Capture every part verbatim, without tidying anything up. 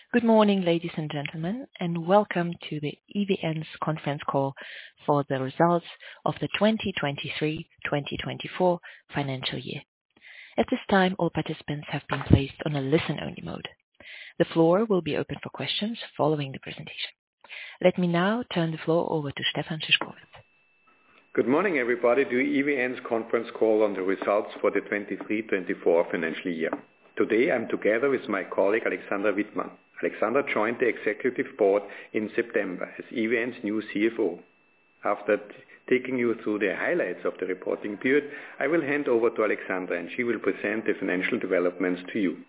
Good morning, ladies and gentlemen, and welcome to the E V N's conference call for the results of the twenty twenty-three twenty twenty-four financial year. At this time, all participants have been placed on a listen-only mode. The floor will be open for questions following the presentation. Let me now turn the floor over to Stefan Szyszkowitz. Good morning, everybody, to E V N's conference call on the results for the twenty-three twenty-four financial year. Today, I'm together with my colleague Alexandra Wittmann. Alexandra joined the executive board in September as E V N's new C F O. After t- taking you through the highlights of the reporting period, I will hand over to Alexandra and she will present the financial developments to you.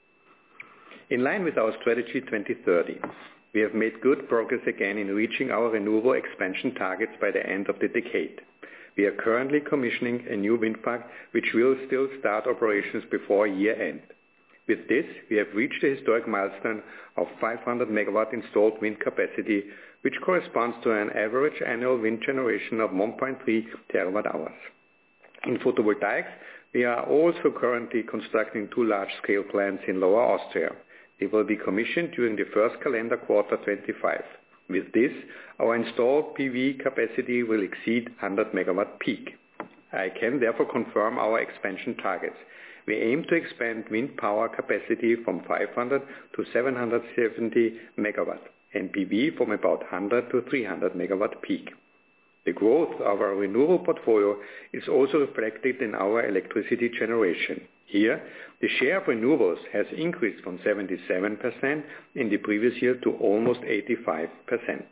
In line with our strategy twenty thirty, we have made good progress again in reaching our renewable expansion targets by the end of the decade. We are currently commissioning a new wind park which will still start operations before year end. With this, we have reached a historic milestone of five hundred megawatt installed wind capacity, which corresponds to an average annual wind generation of one point three terawatt hours. In photovoltaics, we are also currently constructing two large-scale plants in Lower Austria. They will be commissioned during the first calendar quarter twenty-five. With this, our installed P V capacity will exceed one hundred megawatt peak. I can therefore confirm our expansion targets. We aim to expand wind power capacity from five hundred to seven hundred seventy megawatt and P V from about one hundred to three hundred megawatt peak. The growth of our renewable portfolio is also reflected in our electricity generation. Here, the share of renewables has increased from seventy-seven percent in the previous year to almost eighty-five percent.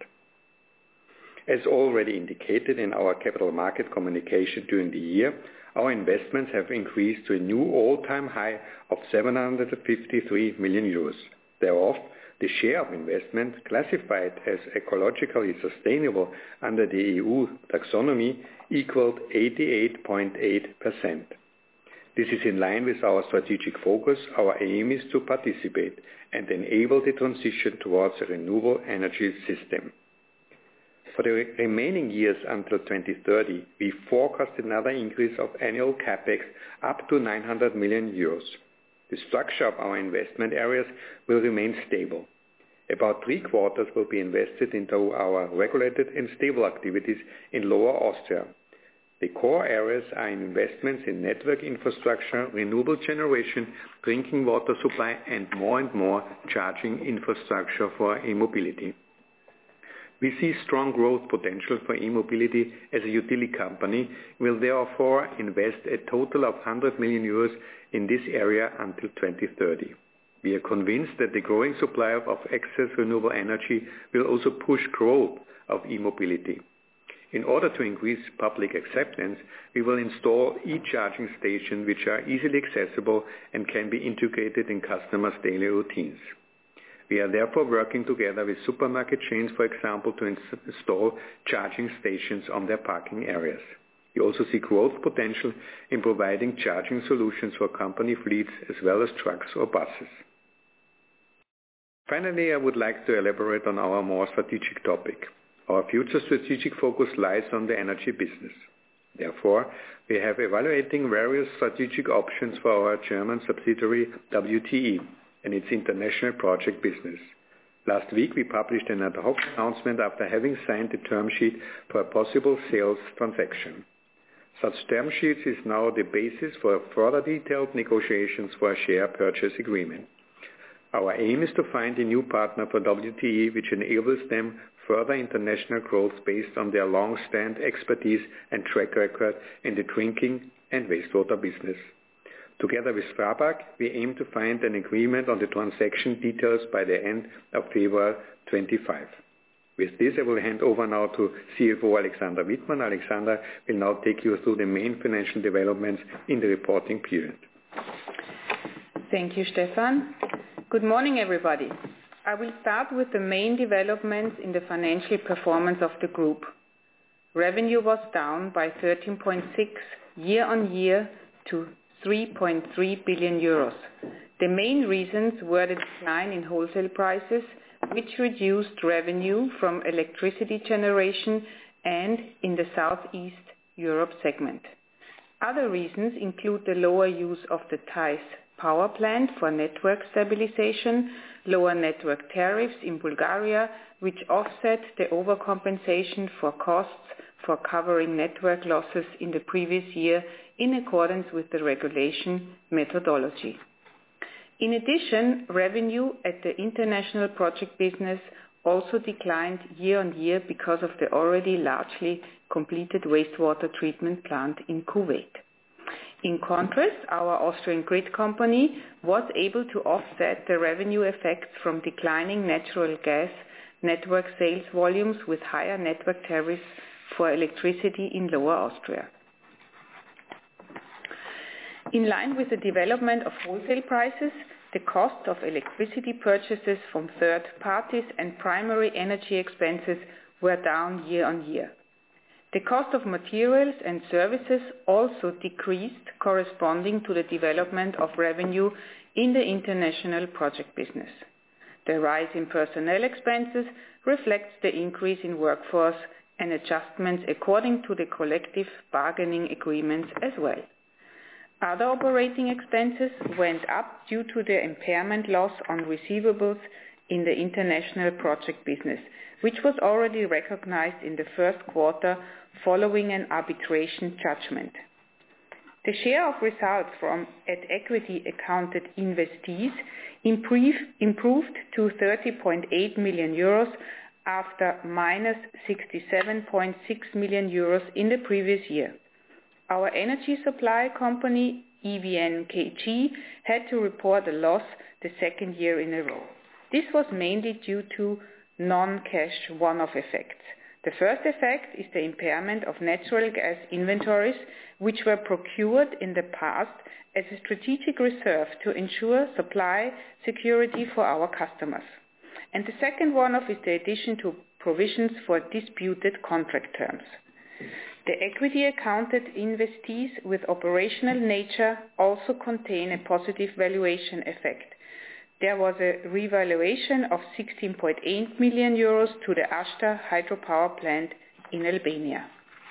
As already indicated in our capital market communication during the year, our investments have increased to a new all-time high of seven hundred fifty-three million euros. Thereof, the share of investment classified as ecologically sustainable under the E U taxonomy equaled eighty-eight point eight percent. This is in line with our strategic focus. Our aim is to participate and enable the transition towards a renewable energy system. For the remaining years until twenty thirty, we forecast another increase of annual capex up to nine hundred million euros. The structure of our investment areas will remain stable. About three quarters will be invested into our regulated and stable activities in Lower Austria. The core areas are investments in network infrastructure, renewable generation, drinking water supply, and more and more charging infrastructure for e-mobility. We see strong growth potential for e-mobility as a utility company. We will therefore invest a total of one hundred million euros in this area until twenty thirty. We are convinced that the growing supply of excess renewable energy will also push growth of e-mobility. In order to increase public acceptance, we will install e-charging stations which are easily accessible and can be integrated in customers' daily routines. We are therefore working together with supermarket chains, for example, to ins- install charging stations on their parking areas. We also see growth potential in providing charging solutions for company fleets as well as trucks or buses. Finally, I would like to elaborate on our more strategic topic. Our future strategic focus lies on the energy business. Therefore, we have evaluating various strategic options for our German subsidiary W T E and its international project business. Last week, we published an ad hoc announcement after having signed the term sheet for a possible sales transaction. Such term sheets is now the basis for further detailed negotiations for a share purchase agreement. Our aim is to find a new partner for W T E which enables them further international growth based on their long-stand expertise and track record in the drinking and wastewater business. Together with Strabag, we aim to find an agreement on the transaction details by the end of February twenty-five. With this, I will hand over now to C F O Alexandra Wittmann. Alexandra will now take you through the main financial developments in the reporting period. Thank you, Stefan. Good morning, everybody. I will start with the main developments in the financial performance of the group. Revenue was down by thirteen point six year-on-year to three point three billion euros. The main reasons were the decline in wholesale prices, which reduced revenue from electricity generation and in the Southeast Europe segment. Other reasons include the lower use of the Theiss power plant for network stabilization, lower network tariffs in Bulgaria, which offset the overcompensation for costs for covering network losses in the previous year in accordance with the regulation methodology. In addition, revenue at the international project business also declined year-on-year because of the already largely completed wastewater treatment plant in Kuwait. In contrast, our Austrian grid company was able to offset the revenue effects from declining natural gas network sales volumes with higher network tariffs for electricity in Lower Austria. In line with the development of wholesale prices, the cost of electricity purchases from third parties and primary energy expenses were down year-on-year. The cost of materials and services also decreased, corresponding to the development of revenue in the international project business. The rise in personnel expenses reflects the increase in workforce and adjustments according to the collective bargaining agreements as well. Other operating expenses went up due to the impairment loss on receivables in the international project business, which was already recognized in the first quarter following an arbitration judgment. The share of results from at equity accounted investees improved to thirty point eight million euros after minus sixty-seven point six million euros in the previous year. Our energy supply company, E V N K G, had to report a loss the second year in a row. This was mainly due to non-cash one-off effects. The first effect is the impairment of natural gas inventories, which were procured in the past as a strategic reserve to ensure supply security for our customers. And the second one-off is the addition to provisions for disputed contract terms. The equity accounted investees with operational nature also contain a positive valuation effect. There was a revaluation of sixteen point eight million euros to the Ashta hydropower plant in Albania.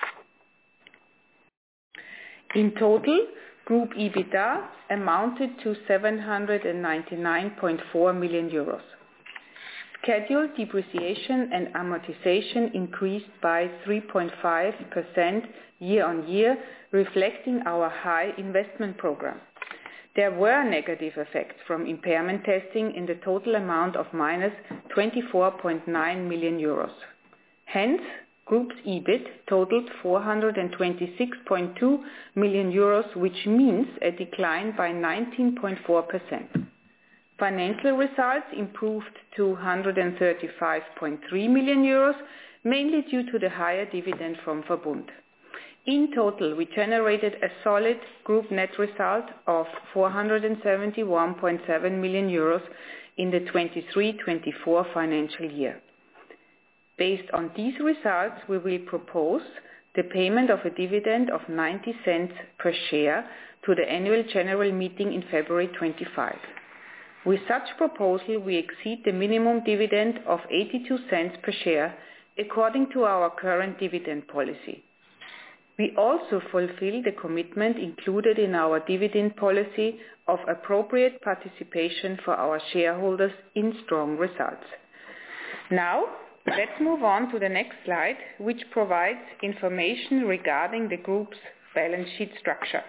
In total, group EBITDA amounted to seven hundred ninety-nine point four million euros. Scheduled depreciation and amortization increased by three point five percent year-on-year, reflecting our high investment program. There were negative effects from impairment testing in the total amount of minus twenty-four point nine million euros. Hence, group's E B I T totaled four hundred twenty-six point two million euros, which means a decline by nineteen point four percent. Financial results improved to one hundred thirty-five point three million euros, mainly due to the higher dividend from Verbund. In total, we generated a solid group net result of four hundred seventy-one point seven million euros in the twenty-three twenty-four financial year. Based on these results, we will propose the payment of a dividend of ninety cents per share to the annual general meeting in February twenty-five. With such proposal, we exceed the minimum dividend of eighty-two cents per share according to our current dividend policy. We also fulfill the commitment included in our dividend policy of appropriate participation for our shareholders in strong results. Now, let's move on to the next slide, which provides information regarding the group's balance sheet structure.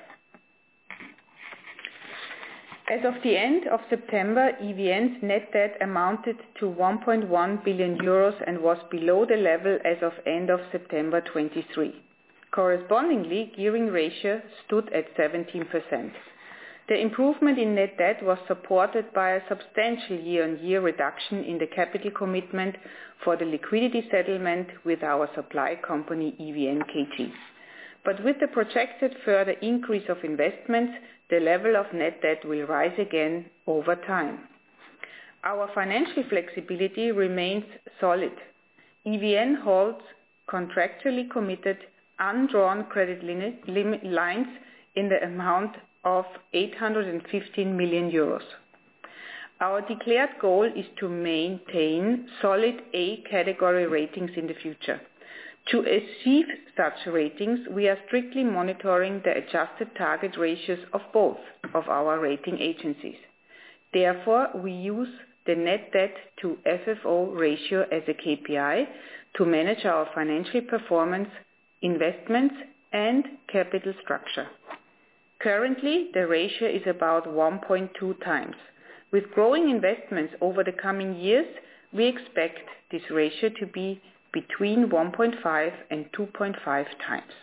As of the end of September, E V N's net debt amounted to one point one billion euros and was below the level as of end of September twenty-three. Correspondingly, gearing ratio stood at seventeen percent. The improvement in net debt was supported by a substantial year-on-year reduction in the capital commitment for the liquidity settlement with our supply company E V N K G. But with the projected further increase of investments, the level of net debt will rise again over time. Our financial flexibility remains solid. E V N holds contractually committed undrawn credit limit, limit lines in the amount of eight hundred fifteen million euros. Our declared goal is to maintain solid A category ratings in the future. To achieve such ratings, we are strictly monitoring the adjusted target ratios of both of our rating agencies. Therefore, we use the net debt to F F O ratio as a K P I to manage our financial performance, investments, and capital structure. Currently, the ratio is about one point two times. With growing investments over the coming years, we expect this ratio to be between one point five and two point five times.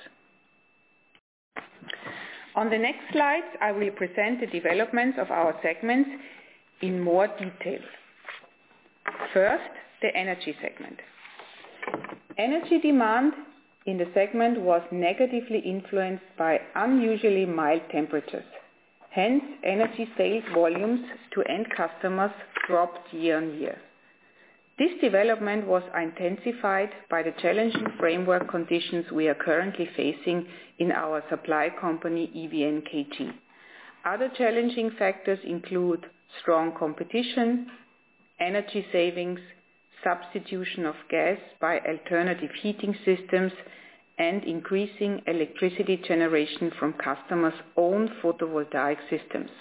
On the next slides, I will present the developments of our segments in more detail. First, the energy segment. Energy demand in the segment was negatively influenced by unusually mild temperatures. Hence, energy sales volumes to end customers dropped year on year. This development was intensified by the challenging framework conditions we are currently facing in our supply company E V N K G. Other challenging factors include strong competition, energy savings, substitution of gas by alternative heating systems, and increasing electricity generation from customers' own photovoltaic systems.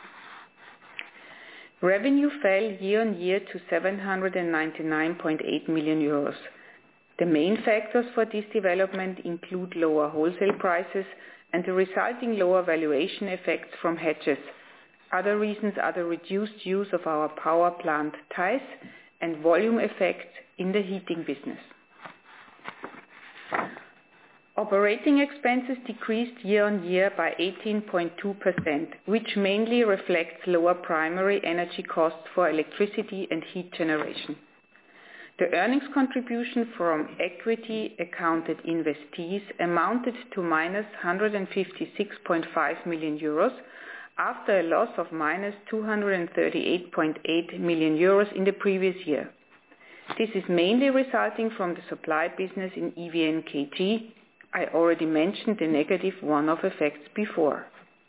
Revenue fell year-on-year to seven hundred ninety-nine point eight million euros. The main factors for this development include lower wholesale prices and the resulting lower valuation effects from hedges. Other reasons are the reduced use of our power plant Theiss and volume effects in the heating business. Operating expenses decreased year-on-year by eighteen point two percent, which mainly reflects lower primary energy costs for electricity and heat generation. The earnings contribution from equity accounted investees amounted to minus one hundred fifty-six point five million euros after a loss of minus two hundred thirty-eight point eight million euros in the previous year. This is mainly resulting from the supply business in E V N K G. I already mentioned the negative one-off effects before.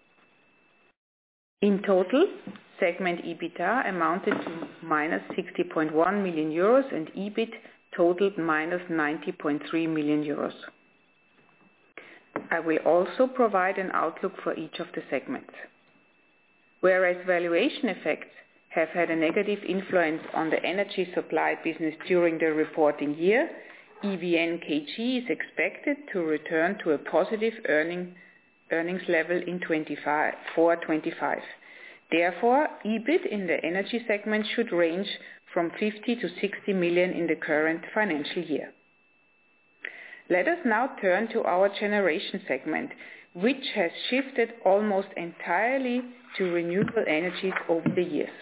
In total, segment EBITDA amounted to minus sixty point one million euros and EBIT totaled minus ninety point three million euros. I will also provide an outlook for each of the segments. Whereas valuation effects have had a negative influence on the energy supply business during the reporting year, E V N K G is expected to return to a positive earning, earnings level in twenty-four twenty-five. Therefore, EBIT in the energy segment should range from fifty to sixty million in the current financial year. Let us now turn to our generation segment, which has shifted almost entirely to renewable energies over the years.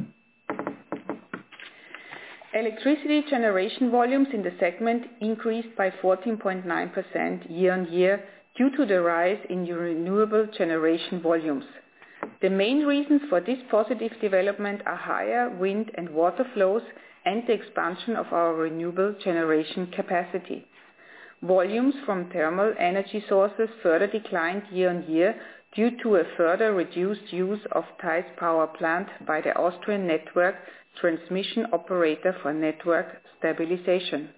Electricity generation volumes in the segment increased by fourteen point nine percent year-on-year due to the rise in renewable generation volumes. The main reasons for this positive development are higher wind and water flows and the expansion of our renewable generation capacity. Volumes from thermal energy sources further declined year-on-year due to a further reduced use of Theiss power plant by the Austrian network transmission operator for network stabilization.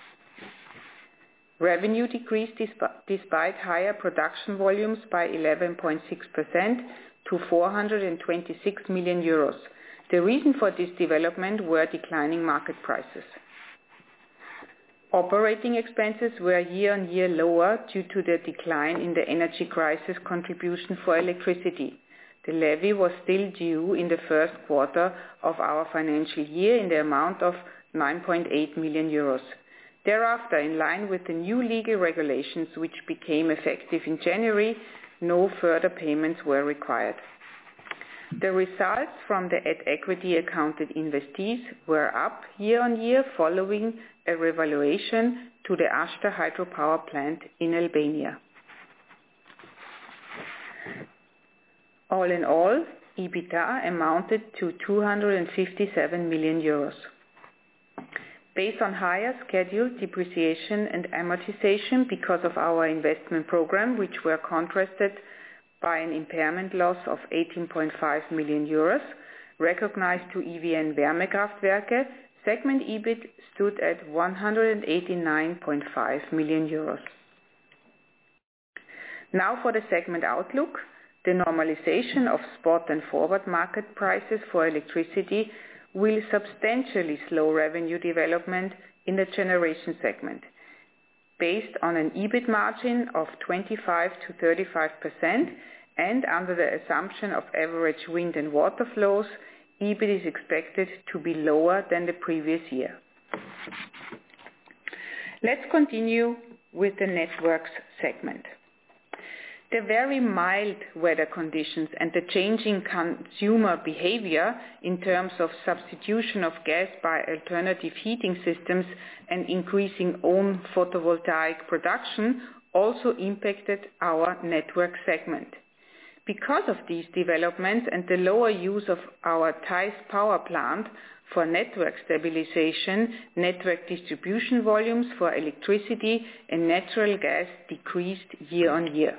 Revenue decreased despite higher production volumes by eleven point six percent to four hundred twenty-six million euros. The reason for this development were declining market prices. Operating expenses were year-on-year lower due to the decline in the energy crisis contribution for electricity. The levy was still due in the first quarter of our financial year in the amount of nine point eight million euros. Thereafter, in line with the new legal regulations which became effective in January, no further payments were required. The results from the at-equity accounted investees were up year-on-year following a revaluation to the Ashta hydropower plant in Albania. All in all, EBITDA amounted to two hundred fifty-seven million euros. Based on higher scheduled depreciation and amortization because of our investment program, which were contrasted by an impairment loss of eighteen point five million euros, recognized to E V N Wärmekraftwerke, segment E B I T stood at one hundred eighty-nine point five million euros. Now for the segment outlook. The normalization of spot and forward market prices for electricity will substantially slow revenue development in the generation segment. Based on an E B I T margin of twenty-five to thirty-five percent and under the assumption of average wind and water flows, E B I T is expected to be lower than the previous year. Let's continue with the networks segment. The very mild weather conditions and the changing consumer behavior in terms of substitution of gas by alternative heating systems and increasing own photovoltaic production also impacted our network segment. Because of these developments and the lower use of our Theiss power plant for network stabilization, network distribution volumes for electricity and natural gas decreased year on year.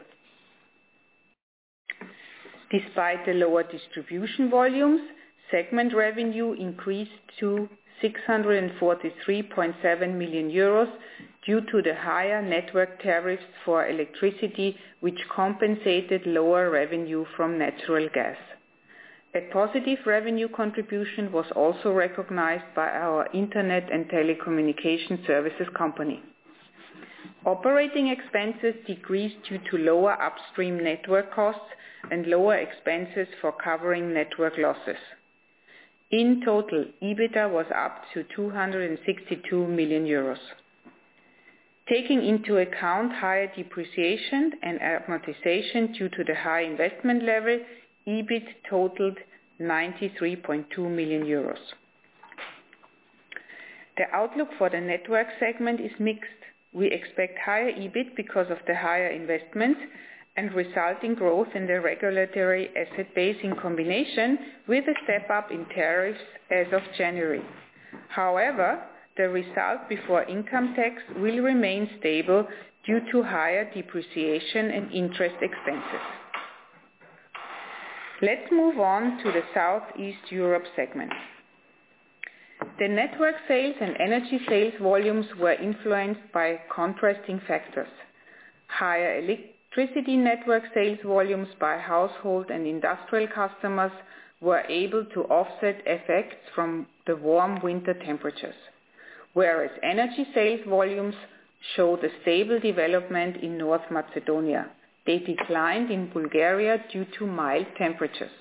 Despite the lower distribution volumes, segment revenue increased to six hundred forty-three point seven million euros due to the higher network tariffs for electricity, which compensated lower revenue from natural gas. A positive revenue contribution was also recognized by our Internet and Telecommunication Services company. Operating expenses decreased due to lower upstream network costs and lower expenses for covering network losses. In total, EBITDA was up to two hundred sixty-two million euros. Taking into account higher depreciation and amortization due to the high investment level, E B I T totaled ninety-three point two million euros. The outlook for the network segment is mixed. We expect higher E B I T because of the higher investments and resulting growth in the regulatory asset base in combination with a step up in tariffs as of January. However, the result before income tax will remain stable due to higher depreciation and interest expenses. Let's move on to the Southeast Europe segment. The network sales and energy sales volumes were influenced by contrasting factors. Higher electricity network sales volumes by household and industrial customers were able to offset effects from the warm winter temperatures, whereas energy sales volumes showed a stable development in North Macedonia. They declined in Bulgaria due to mild temperatures.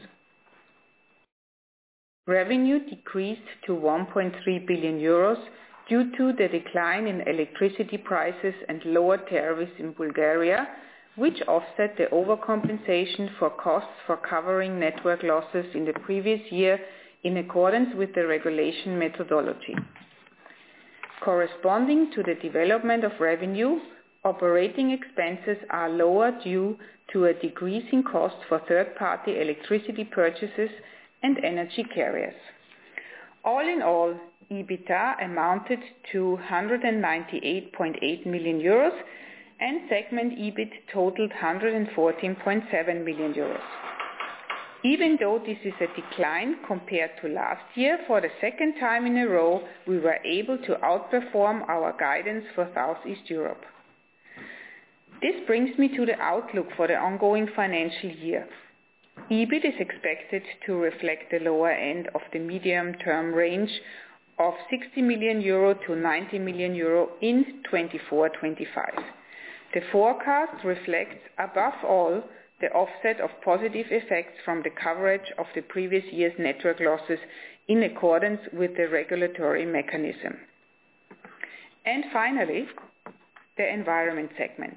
Revenue decreased to one point three billion euros due to the decline in electricity prices and lower tariffs in Bulgaria, which offset the overcompensation for costs for covering network losses in the previous year in accordance with the regulation methodology. Corresponding to the development of revenue, operating expenses are lower due to a decrease in cost for third-party electricity purchases and energy carriers. All in all, EBITDA amounted to one hundred ninety-eight point eight million euros and segment E B I T totaled one hundred fourteen point seven million euros. Even though this is a decline compared to last year, for the second time in a row, we were able to outperform our guidance for Southeast Europe. This brings me to the outlook for the ongoing financial year. E B I T is expected to reflect the lower end of the medium-term range of sixty million euro to ninety million euro in twenty-four twenty-five. The forecast reflects, above all, the offset of positive effects from the coverage of the previous year's network losses in accordance with the regulatory mechanism. And finally, the environment segment.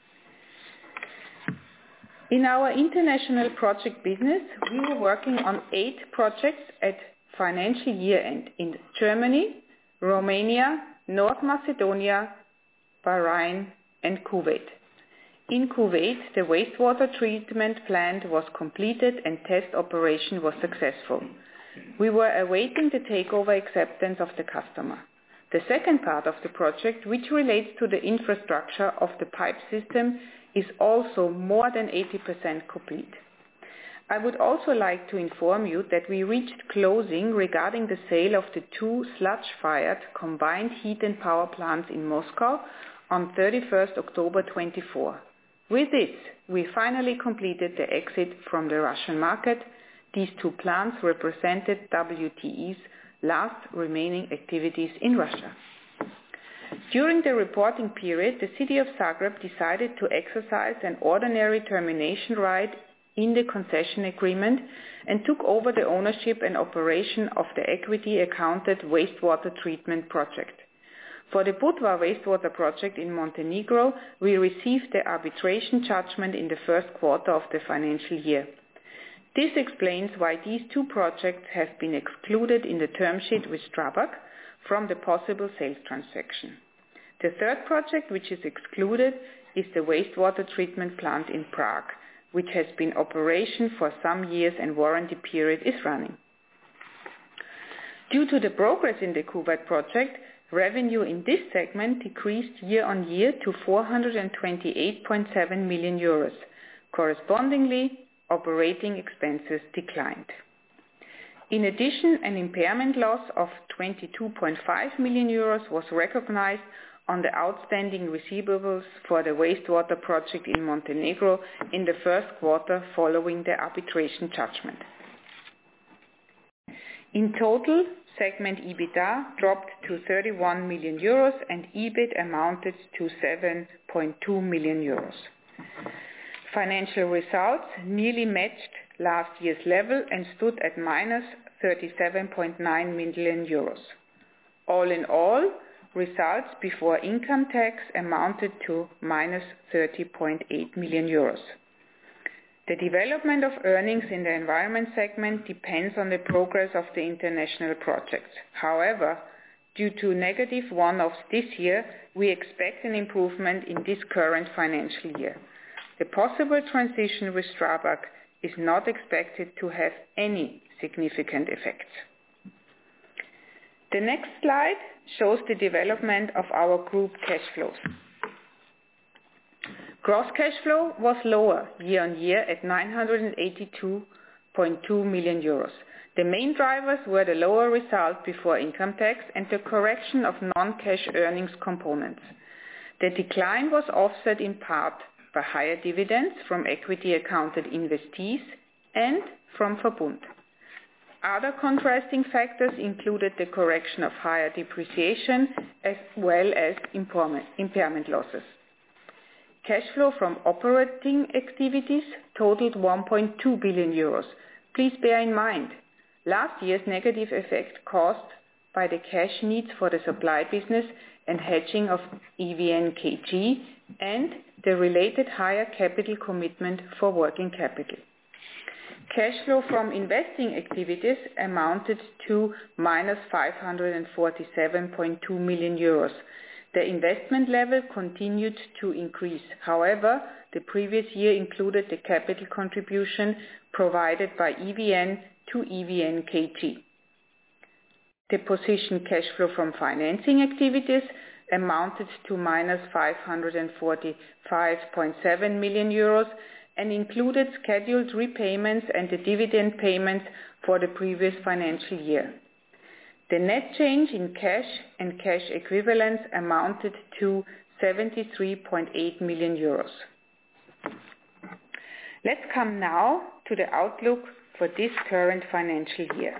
In our international project business, we were working on eight projects at financial year end in Germany, Romania, North Macedonia, Bahrain, and Kuwait. In Kuwait, the wastewater treatment plant was completed and test operation was successful. We were awaiting the takeover acceptance of the customer. The second part of the project, which relates to the infrastructure of the pipe system, is also more than eighty percent complete. I would also like to inform you that we reached closing regarding the sale of the two sludge-fired combined heat and power plants in Moscow on thirty-first October twenty-four. With this, we finally completed the exit from the Russian market. These two plants represented W T E's last remaining activities in Russia. During the reporting period, the city of Zagreb decided to exercise an ordinary termination right in the concession agreement and took over the ownership and operation of the equity accounted wastewater treatment project. For the Budva wastewater project in Montenegro, we received the arbitration judgment in the first quarter of the financial year. This explains why these two projects have been excluded in the term sheet with Strabag from the possible sales transaction. The third project which is excluded is the wastewater treatment plant in Prague, which has been in operation for some years and warranty period is running. Due to the progress in the Kuwait project, revenue in this segment decreased year on year to four hundred twenty-eight point seven million euros. Correspondingly, operating expenses declined. In addition, an impairment loss of twenty-two point five million euros was recognized on the outstanding receivables for the wastewater project in Montenegro in the first quarter following the arbitration judgment. In total, segment EBITDA dropped to thirty-one million euros and EBIT amounted to seven point two million euros. Financial results nearly matched last year's level and stood at minus thirty-seven point nine million euros. All in all, results before income tax amounted to minus thirty point eight million euros. The development of earnings in the environment segment depends on the progress of the international projects. However, due to negative one-offs this year, we expect an improvement in this current financial year. The possible transition with Strabag is not expected to have any significant effects. The next slide shows the development of our group cash flows. Gross cash flow was lower year on year at nine hundred eighty-two point two million euros. The main drivers were the lower result before income tax and the correction of non-cash earnings components. The decline was offset in part by higher dividends from equity accounted investees and from Verbund. Other contrasting factors included the correction of higher depreciation as well as impairment losses. Cash flow from operating activities totaled one point two billion euros. Please bear in mind, last year's negative effect caused by the cash needs for the supply business and hedging of E V N K G and the related higher capital commitment for working capital. Cash flow from investing activities amounted to minus five hundred forty-seven point two million euros. The investment level continued to increase. However, the previous year included the capital contribution provided by E V N to E V N K G. The position cash flow from financing activities amounted to minus five hundred forty-five point seven million euros and included scheduled repayments and the dividend payments for the previous financial year. The net change in cash and cash equivalents amounted to seventy-three point eight million euros. Let's come now to the outlook for this current financial year.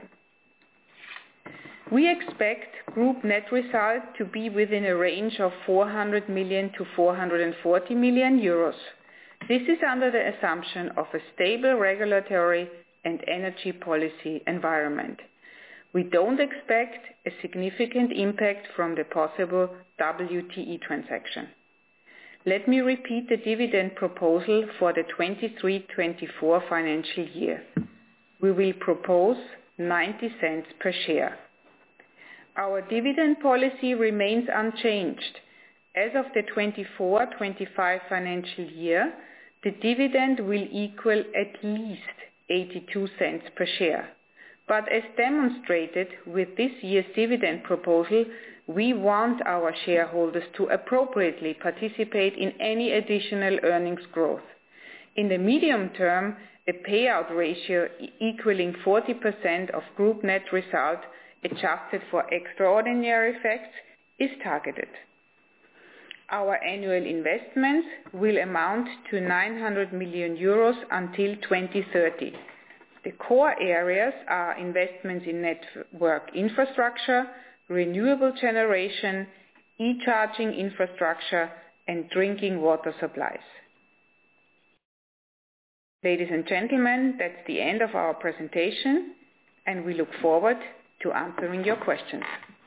We expect group net result to be within a range of four hundred million to four hundred forty million euros. This is under the assumption of a stable regulatory and energy policy environment. We don't expect a significant impact from the possible W T E transaction. Let me repeat the dividend proposal for the twenty-three twenty-four financial year. We will propose ninety cents per share. Our dividend policy remains unchanged. As of the twenty-four twenty-five financial year, the dividend will equal at least eighty-two cents per share. But as demonstrated with this year's dividend proposal, we want our shareholders to appropriately participate in any additional earnings growth. In the medium term, a payout ratio equaling forty percent of group net result adjusted for extraordinary effects is targeted. Our annual investments will amount to nine hundred million euros until twenty thirty. The core areas are investments in network infrastructure, renewable generation, e-charging infrastructure, and drinking water supplies. Ladies and gentlemen, that's the end of our presentation, and we look forward to answering your questions.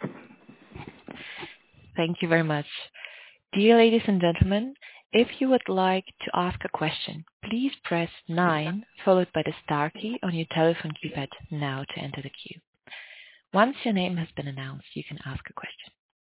Thank you very much. Dear ladies and gentlemen, if you would like to ask a question, please press nine followed by the star key on your telephone keypad now to enter the queue. Once your name has been announced, you can ask a question.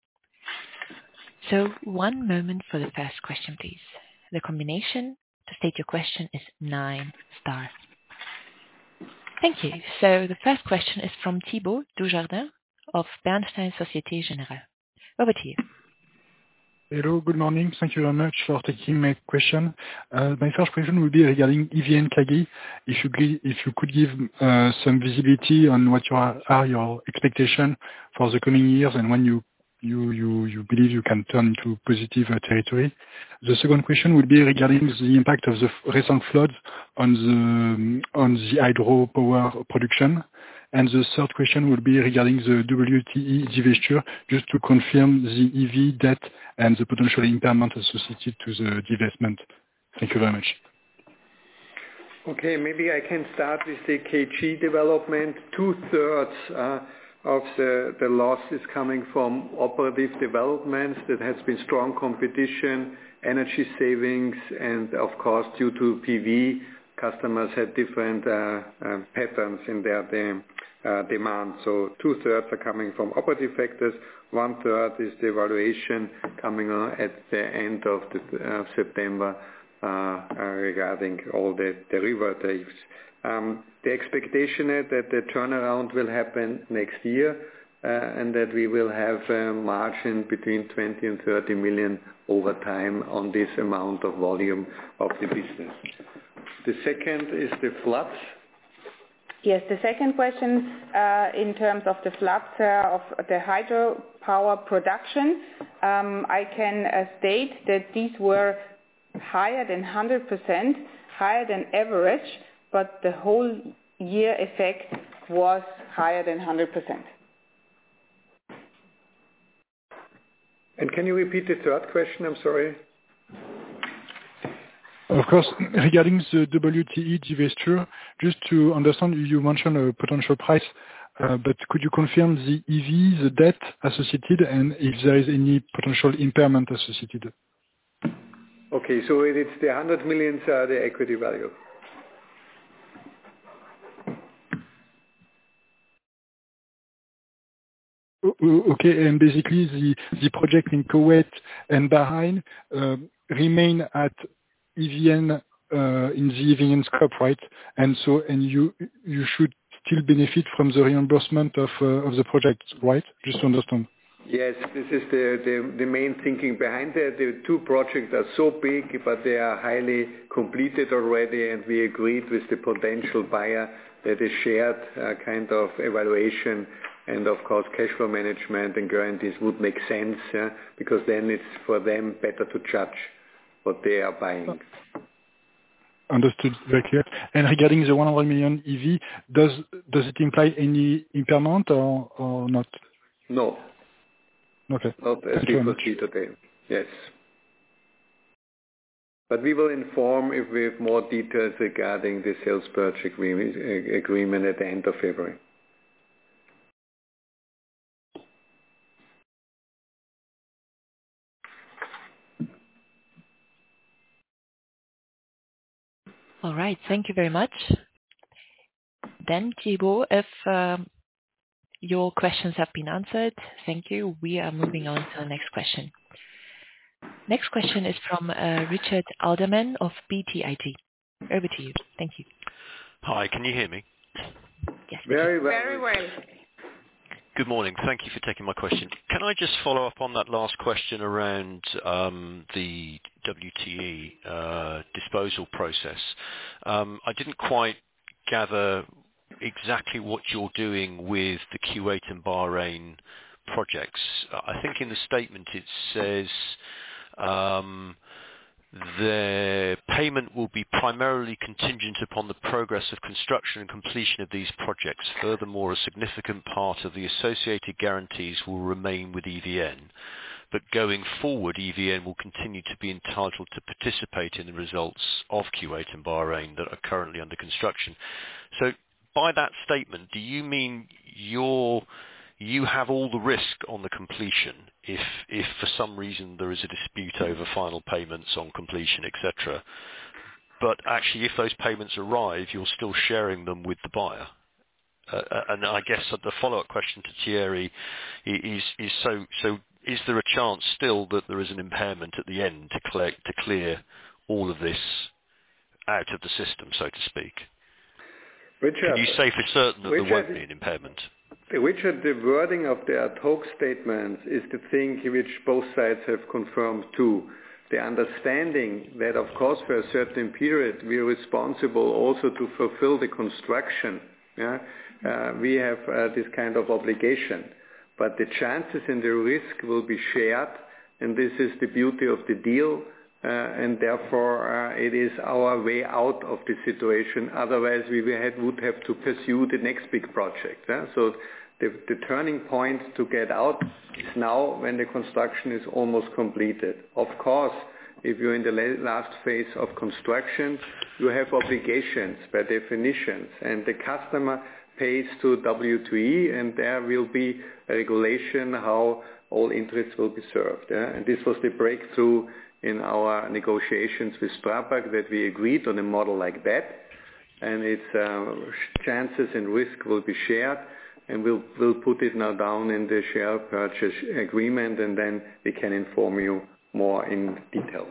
So one moment for the first question, please. The combination to state your question is nine star. Thank you. So the first question is from Thibault Dujardin of Bernstein Société Générale. Over to you. Hello, good morning. Thank you very much for taking my question. Uh, my first question will be regarding E V N K G. If you could, if you could give uh, some visibility on what you are, are your expectations for the coming years and when you you you you believe you can turn into positive uh, territory. The second question will be regarding the impact of the recent floods on the on the hydropower production. And the third question will be regarding the W T E divestiture, just to confirm the E V debt and the potential impairment associated to the divestment. Thank you very much. Okay, maybe I can start with the K G development. Two-thirds uh, of the, the loss is coming from operative developments. That has been strong competition, energy savings, and of course, due to P V, customers had different uh, uh, patterns in their de- uh, demand. So two-thirds are coming from operative factors. One-third is the evaluation coming on at the end of the, uh, September uh, uh, regarding all the derivatives. Um, the expectation is that the turnaround will happen next year uh, and that we will have a margin between twenty and thirty million over time on this amount of volume of the business. The second is the floods. Yes, the second question uh, in terms of the floods uh, of the hydropower production, um, I can uh, state that these were higher than one hundred percent, higher than average, but the whole year effect was higher than one hundred percent. And can you repeat the third question? I'm sorry. Of course, regarding the W T E divestiture, just to understand, you mentioned a potential price, uh, but could you confirm the E V, the debt associated, and if there is any potential impairment associated? Okay, so it's the one hundred millions are the equity value. Okay, and basically the, the project in Kuwait and Bahrain uh, remain at E V N uh, in the E V N scope, right? And so, and you you should still benefit from the reimbursement of uh, of the project, right? Just to understand. Yes, this is the, the, the main thinking behind it. The two projects are so big, but they are highly completed already, and we agreed with the potential buyer that a shared uh, kind of evaluation and of course cash flow management and guarantees would make sense, yeah? Because then it's for them better to judge what they are buying. Understood, very clear. And regarding the one hundred million E V, does does it imply any impairment or, or not? No. Okay. Not as Thank we you very foresee much. today. Yes. But we will inform if we have more details regarding the sales purchase agreement at the end of February. All right. Thank you very much. Then, Thibault, if um, your questions have been answered, thank you. We are moving on to the next question. Next question is from uh, Richard Alderman of B T I G. Over to you. Thank you. Hi, can you hear me? Yes. Very well. Very well. Good morning. Thank you for taking my question. Can I just follow up on that last question around um, the W T E uh, disposal process? Um, I didn't quite gather exactly what you're doing with the Kuwait and Bahrain projects. I think in the statement it says um, the payment will be primarily contingent upon the progress of construction and completion of these projects. Furthermore, a significant part of the associated guarantees will remain with E V N. But going forward, E V N will continue to be entitled to participate in the results of Kuwait and Bahrain that are currently under construction. So by that statement, do you mean you're, you have all the risk on the completion if, if for some reason there is a dispute over final payments on completion, et cetera, but actually if those payments arrive, you're still sharing them with the buyer? Uh, and I guess the follow-up question to Thierry is, is so, so is there a chance still that there is an impairment at the end to collect, to clear all of this out of the system, so to speak? Richard, can you say for certain that Richard, there won't be an impairment? Richard, the wording of the ad hoc statement is the thing which both sides have confirmed too. The understanding that, of course, for a certain period we are responsible also to fulfill the construction. Yeah? Uh, we have uh, this kind of obligation. But the chances and the risk will be shared, and this is the beauty of the deal. Uh, and therefore uh, it is our way out of the situation. Otherwise we had, would have to pursue the next big project. Yeah? So the, the turning point to get out is now when the construction is almost completed. Of course, if you're in the last phase of construction, you have obligations by definitions, and the customer pays to W T E, and there will be a regulation how all interests will be served. Yeah? And this was the breakthrough in our negotiations with Strabag, that we agreed on a model like that, and its uh, chances and risk will be shared, and we'll, we'll put it now down in the share purchase agreement, and then we can inform you more in detail.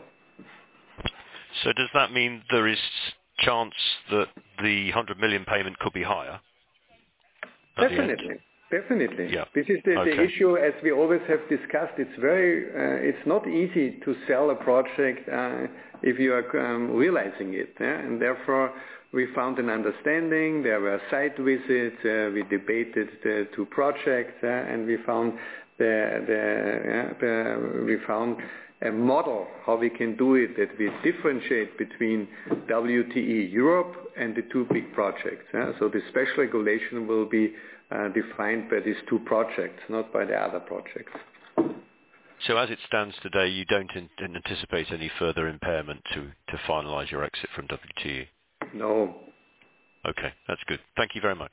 So does that mean there is chance that the one hundred million payment could be higher? Definitely. Definitely. Yeah. This is the, okay. the issue, as we always have discussed. It's very, uh, it's not easy to sell a project uh, if you are um, realizing it. Yeah? And therefore, we found an understanding. There were site visits. Uh, we debated the two projects, uh, and we found the, the, uh, the we found a model how we can do it, that we differentiate between W T E Europe and the two big projects. Yeah? So the special regulation will be Uh, defined by these two projects, not by the other projects. So as it stands today, you don't in- anticipate any further impairment to, to finalise your exit from W T E? No. Okay, that's good. Thank you very much.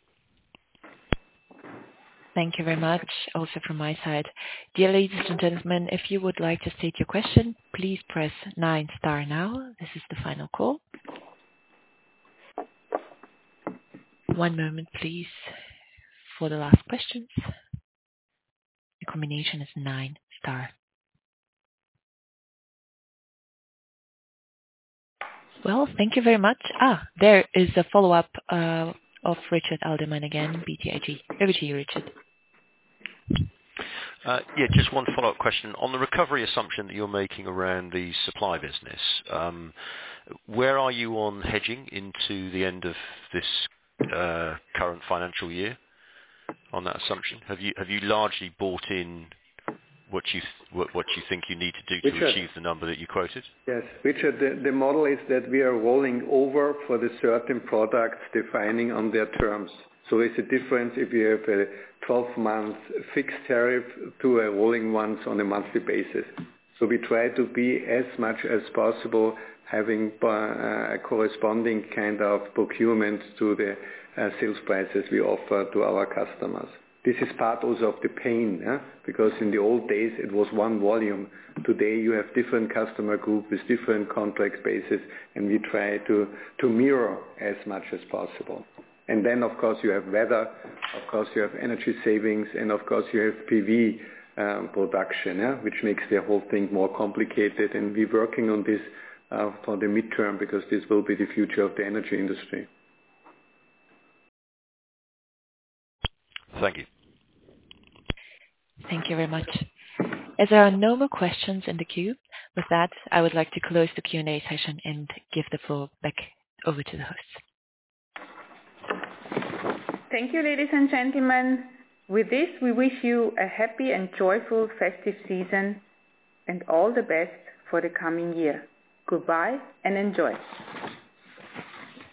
Thank you very much, also from my side. Dear ladies and gentlemen, if you would like to state your question, please press nine star now. This is the final call. One moment, please, for the last questions. The combination is nine star. Well, thank you very much. Ah, there is a follow-up uh, of Richard Alderman again, B T I G. Over to you, Richard. Uh, yeah, just one follow-up question. On the recovery assumption that you're making around the supply business, um, where are you on hedging into the end of this uh, current financial year on that assumption? Have you have you largely bought in what you what, what you think you need to do Richard, to achieve the number that you quoted? Yes, Richard, the, the model is that we are rolling over for the certain products defining on their terms. So it's a difference if you have a twelve-month fixed tariff to a rolling ones on a monthly basis. So we try to be as much as possible having uh, a corresponding kind of procurement to the uh, sales prices we offer to our customers. This is part also of the pain, eh? Because in the old days it was one volume. Today you have different customer groups with different contract bases, and we try to, to mirror as much as possible. And then of course you have weather, of course you have energy savings, and of course you have P V um, production, eh? Which makes the whole thing more complicated, and we're working on this uh, for the midterm, because this will be the future of the energy industry. Thank you. Thank you very much. As there are no more questions in the queue, with that, I would like to close the Q and A session and give the floor back over to the hosts. Thank you, ladies and gentlemen. With this, we wish you a happy and joyful festive season and all the best for the coming year. Goodbye and enjoy.